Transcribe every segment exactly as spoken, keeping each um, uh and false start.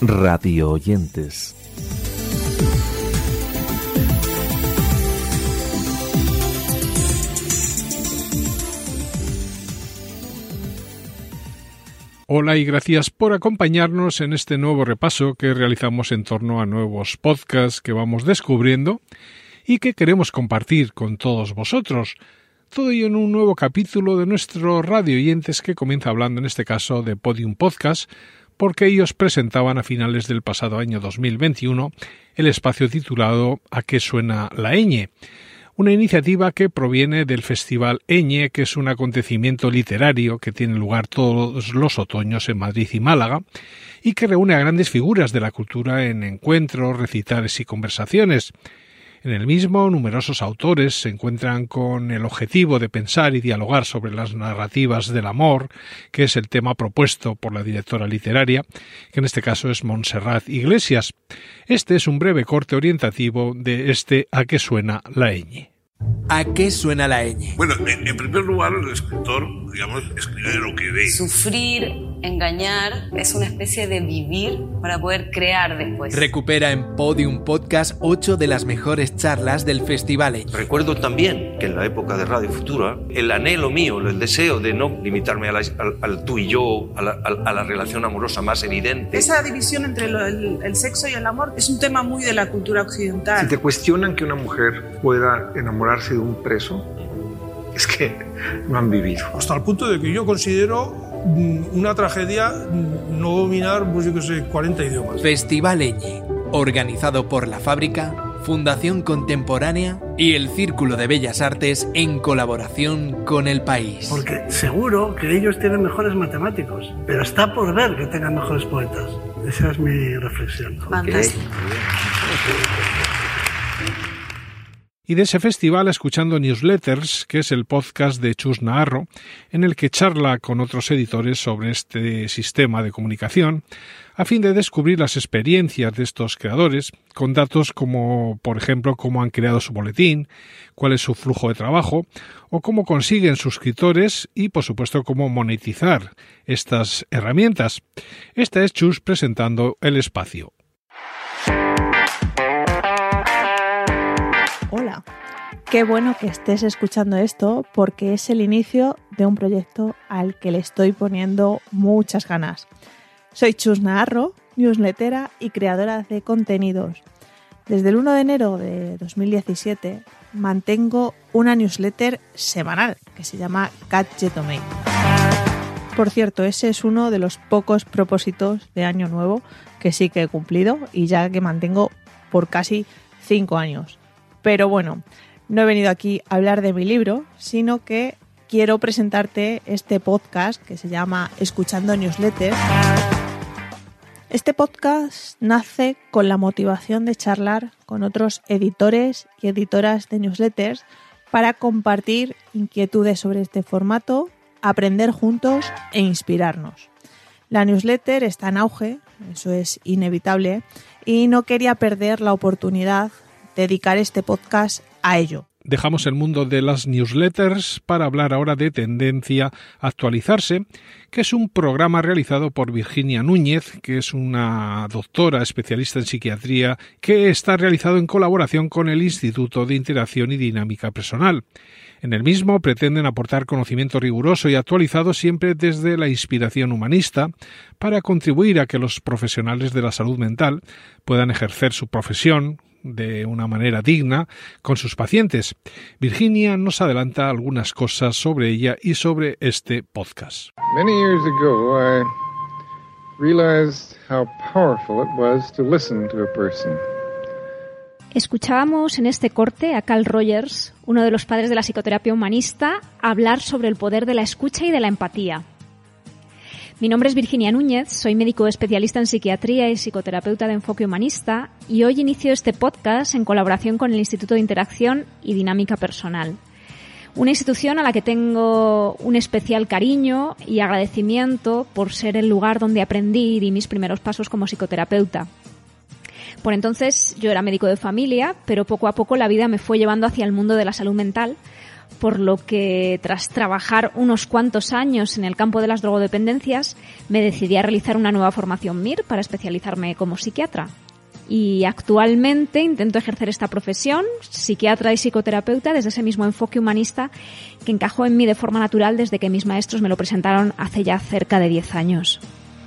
Radio oyentes. Hola y gracias por acompañarnos en este nuevo repaso que realizamos en torno a nuevos podcasts que vamos descubriendo y que queremos compartir con todos vosotros. Todo ello en un nuevo capítulo de nuestro Radio Oyentes que comienza hablando en este caso de Podium Podcast, porque ellos presentaban a finales del pasado año dos mil veintiuno el espacio titulado ¿A qué suena la ñ? Una iniciativa que proviene del Festival ñ, que es un acontecimiento literario que tiene lugar todos los otoños en Madrid y Málaga y que reúne a grandes figuras de la cultura en encuentros, recitales y conversaciones. En el mismo, numerosos autores se encuentran con el objetivo de pensar y dialogar sobre las narrativas del amor, que es el tema propuesto por la directora literaria, que en este caso es Montserrat Iglesias. Este es un breve corte orientativo de este ¿A qué suena la ñ? ¿A qué suena la ñ? Bueno, en, en primer lugar, el escritor, digamos, escribe de lo que ve. Sufrir, engañar, es una especie de vivir para poder crear después. Recupera en Podium Podcast ocho de las mejores charlas del Festival ñ. Recuerdo también que en la época de Radio Futura, el anhelo mío, el deseo de no limitarme a la, al, al tú y yo, a la, a, a la relación amorosa más evidente. Esa división entre lo, el, el sexo y el amor es un tema muy de la cultura occidental. Si te cuestionan que una mujer pueda enamorarse de un preso, es que no han vivido. Hasta el punto de que yo considero una tragedia no dominar, pues yo que sé, cuarenta idiomas. Festival ñ, organizado por La Fábrica, Fundación Contemporánea y el Círculo de Bellas Artes en colaboración con El País. Porque seguro que ellos tienen mejores matemáticos, pero está por ver que tengan mejores poetas. Esa es mi reflexión. Fantástico. Y de ese festival escuchando Newsletters, que es el podcast de Chus Naharro, en el que charla con otros editores sobre este sistema de comunicación, a fin de descubrir las experiencias de estos creadores, con datos como, por ejemplo, cómo han creado su boletín, cuál es su flujo de trabajo, o cómo consiguen suscriptores y, por supuesto, cómo monetizar estas herramientas. Esta es Chus presentando el espacio. Hola, qué bueno que estés escuchando esto porque es el inicio de un proyecto al que le estoy poniendo muchas ganas. Soy Chus Naharro, newslettera y creadora de contenidos. Desde el primero de enero de dos mil diecisiete mantengo una newsletter semanal que se llama Catch the Tomato. Por cierto, ese es uno de los pocos propósitos de año nuevo que sí que he cumplido y ya que mantengo por casi cinco años. Pero bueno, no he venido aquí a hablar de mi libro, sino que quiero presentarte este podcast que se llama Escuchando Newsletters. Este podcast nace con la motivación de charlar con otros editores y editoras de newsletters para compartir inquietudes sobre este formato, aprender juntos e inspirarnos. La newsletter está en auge, eso es inevitable, y no quería perder la oportunidad dedicar este podcast a ello. Dejamos el mundo de las newsletters para hablar ahora de Tendencia a Actualizarse, que es un programa realizado por Virginia Núñez, que es una doctora especialista en psiquiatría que está realizado en colaboración con el Instituto de Interacción y Dinámica Personal. En el mismo pretenden aportar conocimiento riguroso y actualizado siempre desde la inspiración humanista para contribuir a que los profesionales de la salud mental puedan ejercer su profesión de una manera digna con sus pacientes. Virginia nos adelanta algunas cosas sobre ella y sobre este podcast. Many years ago, I realized how powerful it was to listen to a person. Escuchábamos en este corte a Carl Rogers, uno de los padres de la psicoterapia humanista, hablar sobre el poder de la escucha y de la empatía. Mi nombre es Virginia Núñez, soy médico especialista en psiquiatría y psicoterapeuta de enfoque humanista y hoy inicio este podcast en colaboración con el Instituto de Interacción y Dinámica Personal, una institución a la que tengo un especial cariño y agradecimiento por ser el lugar donde aprendí y di mis primeros pasos como psicoterapeuta. Por entonces yo era médico de familia, pero poco a poco la vida me fue llevando hacia el mundo de la salud mental, por lo que tras trabajar unos cuantos años en el campo de las drogodependencias me decidí a realizar una nueva formación M I R para especializarme como psiquiatra. Y actualmente intento ejercer esta profesión, psiquiatra y psicoterapeuta, desde ese mismo enfoque humanista que encajó en mí de forma natural desde que mis maestros me lo presentaron hace ya cerca de diez años.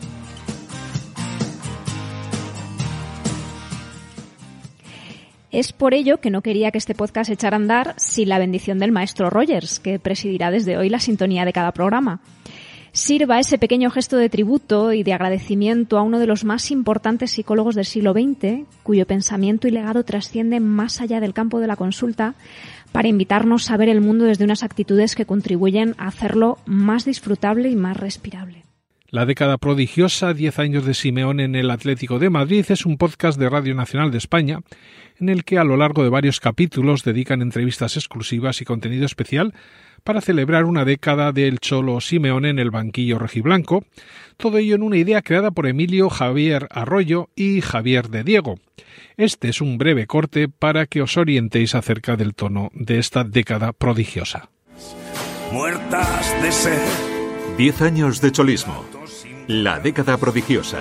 Es por ello que no quería que este podcast echara a andar sin la bendición del maestro Rogers, que presidirá desde hoy la sintonía de cada programa. Sirva ese pequeño gesto de tributo y de agradecimiento a uno de los más importantes psicólogos del siglo veinte, cuyo pensamiento y legado trascienden más allá del campo de la consulta, para invitarnos a ver el mundo desde unas actitudes que contribuyen a hacerlo más disfrutable y más respirable. La década prodigiosa, diez años de Simeone en el Atlético de Madrid, es un podcast de Radio Nacional de España en el que a lo largo de varios capítulos dedican entrevistas exclusivas y contenido especial para celebrar una década del Cholo Simeone en el banquillo rojiblanco, todo ello en una idea creada por Emilio Javier Arroyo y Javier de Diego. Este es un breve corte para que os orientéis acerca del tono de esta década prodigiosa. Muertas de sed. Diez años de cholismo. La década prodigiosa.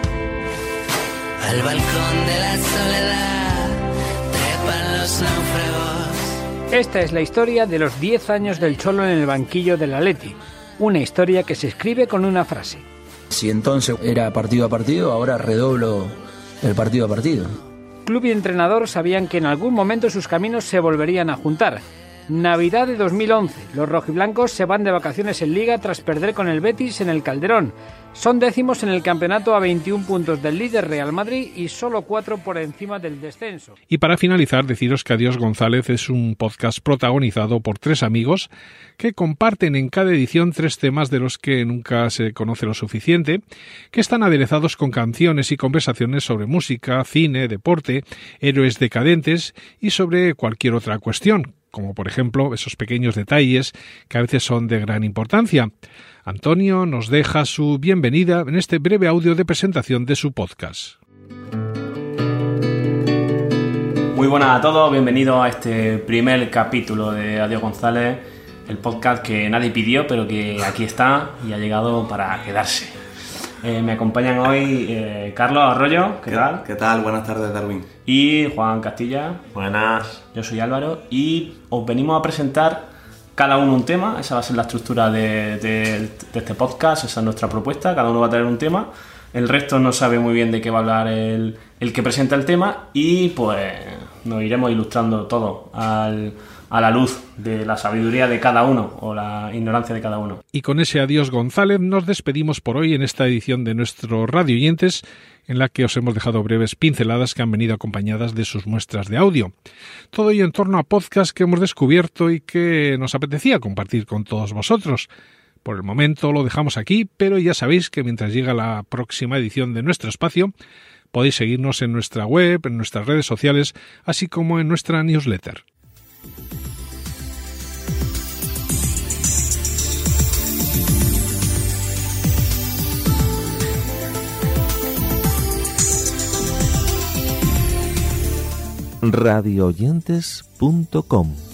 Al balcón de la soledad trepan los náufragos. Esta es la historia de los diez años del Cholo en el banquillo del Atleti. Una historia que se escribe con una frase. Si entonces era partido a partido, ahora redoblo el partido a partido. Club y entrenador sabían que en algún momento sus caminos se volverían a juntar. Navidad de dos mil once. Los rojiblancos se van de vacaciones en Liga tras perder con el Betis en el Calderón. Son décimos en el campeonato a veintiún puntos del líder Real Madrid y solo cuatro por encima del descenso. Y para finalizar, deciros que Adiós González es un podcast protagonizado por tres amigos que comparten en cada edición tres temas de los que nunca se conoce lo suficiente, que están aderezados con canciones y conversaciones sobre música, cine, deporte, héroes decadentes y sobre cualquier otra cuestión, como por ejemplo esos pequeños detalles que a veces son de gran importancia. Antonio nos deja su bienvenida en este breve audio de presentación de su podcast. Muy buenas a todos, bienvenidos a este primer capítulo de Adiós González, el podcast que nadie pidió pero que aquí está y ha llegado para quedarse. Eh, me acompañan hoy eh, Carlos Arroyo, ¿qué, ¿Qué tal? ¿Qué tal? Buenas tardes, Darwin. Y Juan Castilla. Buenas. Yo soy Álvaro y os venimos a presentar cada uno un tema. Esa va a ser la estructura de, de, de este podcast, esa es nuestra propuesta, cada uno va a traer un tema. El resto no sabe muy bien de qué va a hablar el, el que presenta el tema y pues nos iremos ilustrando todo al... a la luz de la sabiduría de cada uno o la ignorancia de cada uno. Y con ese Adiós González nos despedimos por hoy en esta edición de nuestro Radio Oyentes, en la que os hemos dejado breves pinceladas que han venido acompañadas de sus muestras de audio. Todo ello en torno a podcasts que hemos descubierto y que nos apetecía compartir con todos vosotros. Por el momento lo dejamos aquí, pero ya sabéis que mientras llega la próxima edición de nuestro espacio, podéis seguirnos en nuestra web, en nuestras redes sociales, así como en nuestra newsletter. radio oyentes punto com